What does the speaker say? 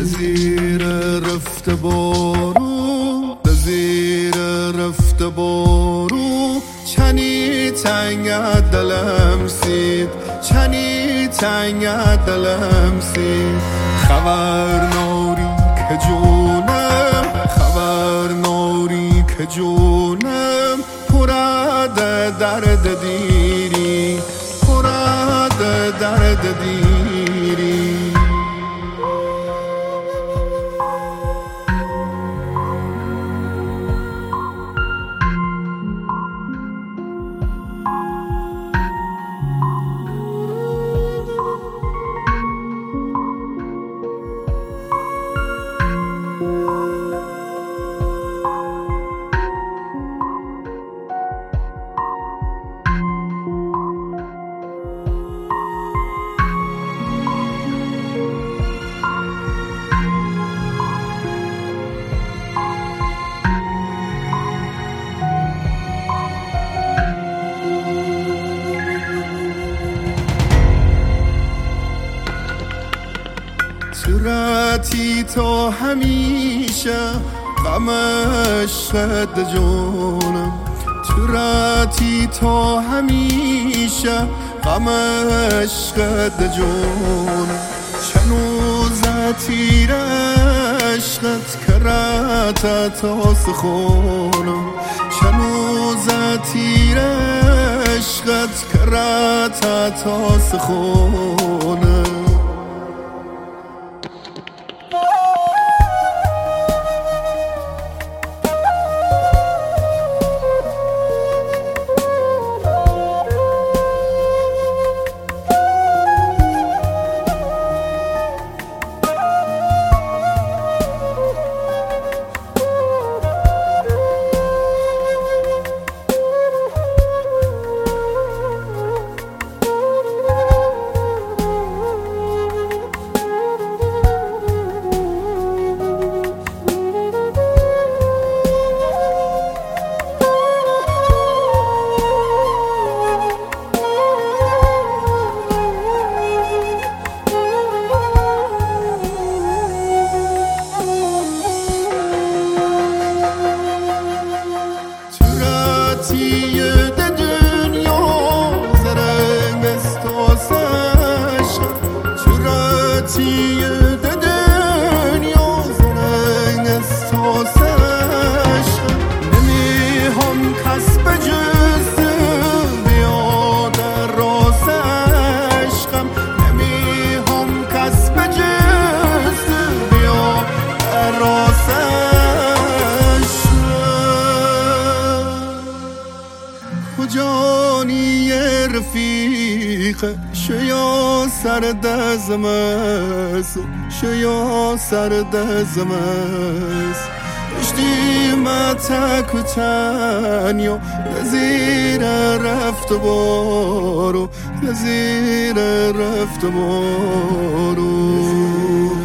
زیر رفته بارو زیر رفته بارو چنی تنگ دلم سید چنی تنگ دلم سید خبر ناری که جونم خبر ناری که جونم پرد درد دیری پرد درد دیری صورتی تو همیشه غم عشقت جونم صورتی تو همیشه غم عشقت جونم چنوز تیر عشقت کرات تا سخونم چنوز تیر عشقت کرات تا سخونم جانی رفیق شیا سر دزمس شیا سر دزمس اشتی ما تکوتنیو نزیر رفت بارو نزیر رفت بارو